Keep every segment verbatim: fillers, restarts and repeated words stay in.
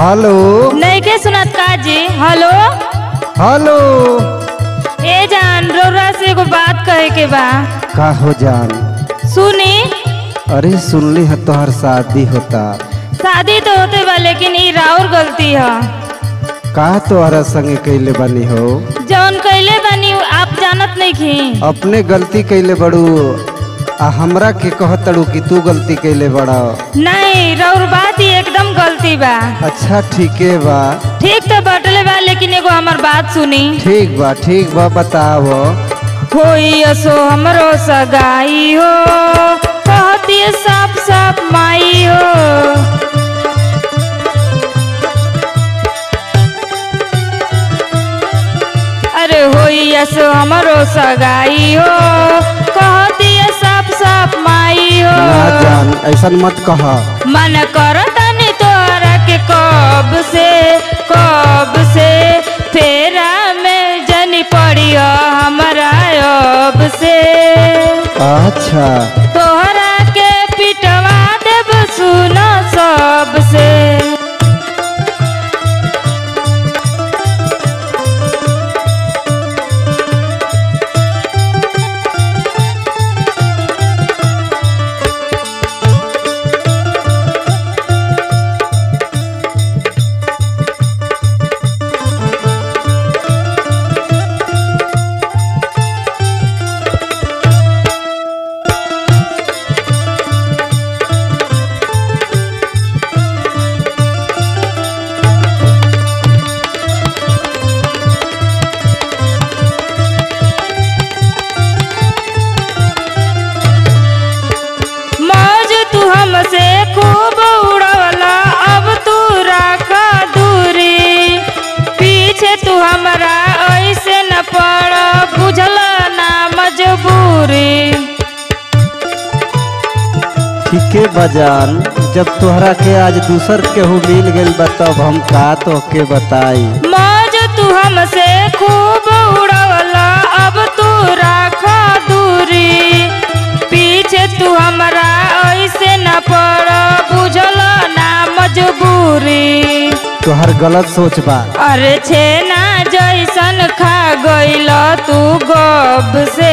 Hello नहीं के सुनत का जी। Hello hello. ए जान रौरा से एगो बात कहे के बा। का हो जान? सुनी। अरे सुनली है तोहर शादी होता। शादी तो होते बा लेकिन ई राउर गलती है। का तोहरा संगे कैले बनी हो? जौन कैले बनी आप जानत नहीं खी। अपने गलती कैले बड़ू आ हमरा के कहतड़ू कि तू गलती कैले बड़ा। नहीं रौर बात ही एकदम गलती बा। अच्छा ठीके बा। ठीक तो बटले बा लेकिन एगो हमार बात सुनी। ठीक बा ठीक बा बताओ। होई असो हमरो सगाई हो कहती है साफ साफ माई हो। अरे होई असो हमरो सगाई हो कहती है साफ साफ माई हो। ना जान ऐसा मत कहा। मन करता नहीं तोरा के कब से कब से फेरा में जनी पड़ी हो हमारा अब से। अच्छा तोहरा के पिटवा देव सुनो सबसे। हमसे खूब उड़वला अब तू रखा दूरी। पीछे तू हमारा ऐसे न पड़ बुझल ना मजबूरी। ठीके बजान जब तोहरा के आज दूसर केहू मिल गइल बा तब हम का तो के बताई। मौज तू हमसे खूब उड़वला अब तू रखा दूरी। पीछे तू हमारा ऐसे न पड़ बुझल ना मजबूरी। तोहर गलत सोच बा। अरे छेना जैसन खा गइल तू गब से।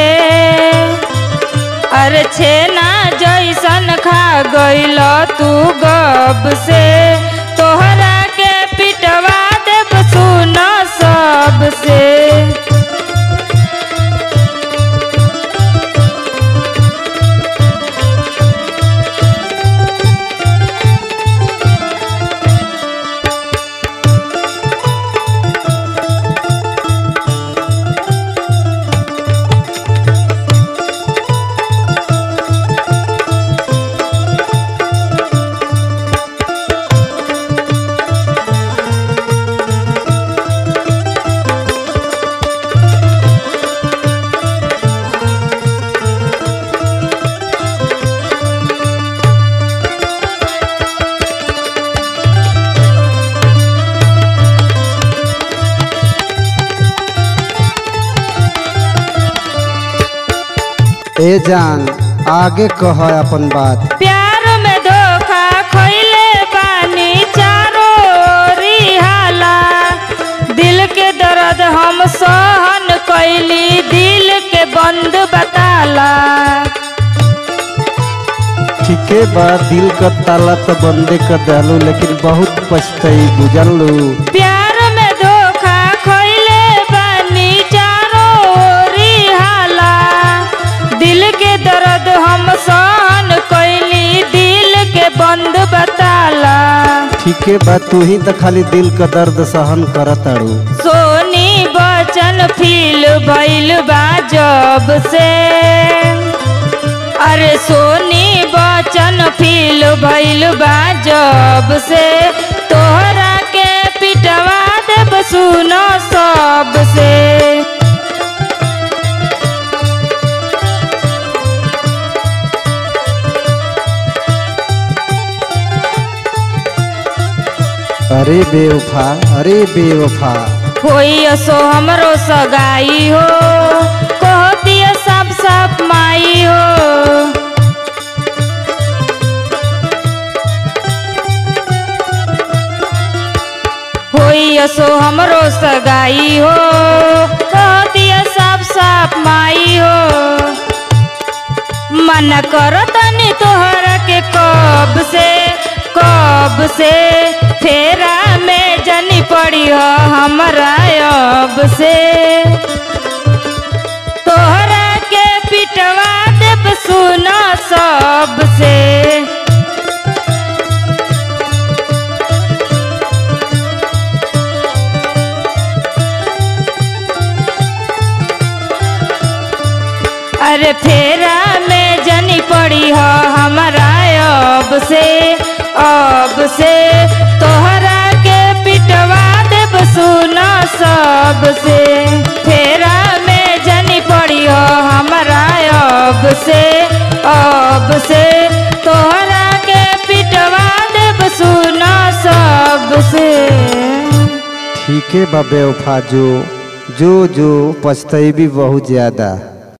अरे छेना जैसन खा गइल तू गब से। तोहरा के पिटवा देव सुन सबसे। ए जान आगे कह अपन बात। प्यार में धोखा खइले बानी चारों रिहाला। दिल के दर्द हम सहन कैली दिल के बंद बताला। ठीके बा दिल का ताला तो बंदे कर दहलू लेकिन बहुत पछतई बुझलू। प्यार में धोखा खइले बानी चारों रिहाला। दिल के दर्द हम सहन कैली दिल के बंद बताला। ठीके बा तू ही तो खाली दिल का दर्द सहन करत अड़ू। सोनी बचन फील भइल बा जब से। अरे सोनी बचन फील भइल बा जब से। तोहरा के पिटवा देव सुनो सबसे। अरे बेवफा अरे बेवफा। होई असो हमरो सगाई हो कहती है साफ साफ माई हो। दिया सो हमरो सगाई हो, कह दिया साफ साफ माई हो। मना करो तनी तोहरा के कब से कब से, फेरा में जनी पड़ी हो हमरा अब से। तोहरा के पिटवा देब सुना सबसे। अरे फेरा में जनी पड़ी हो हमारा अब से अब से, तोहरा के पिटवा देब सुना सबसे। फेरा में जनी पड़ी हो हमारा अब से अब से, तोहरा के पिटवा देब सुना सबसे। ठीक है बा बेवफा, जो जो जो पछतैबी बहुत ज्यादा।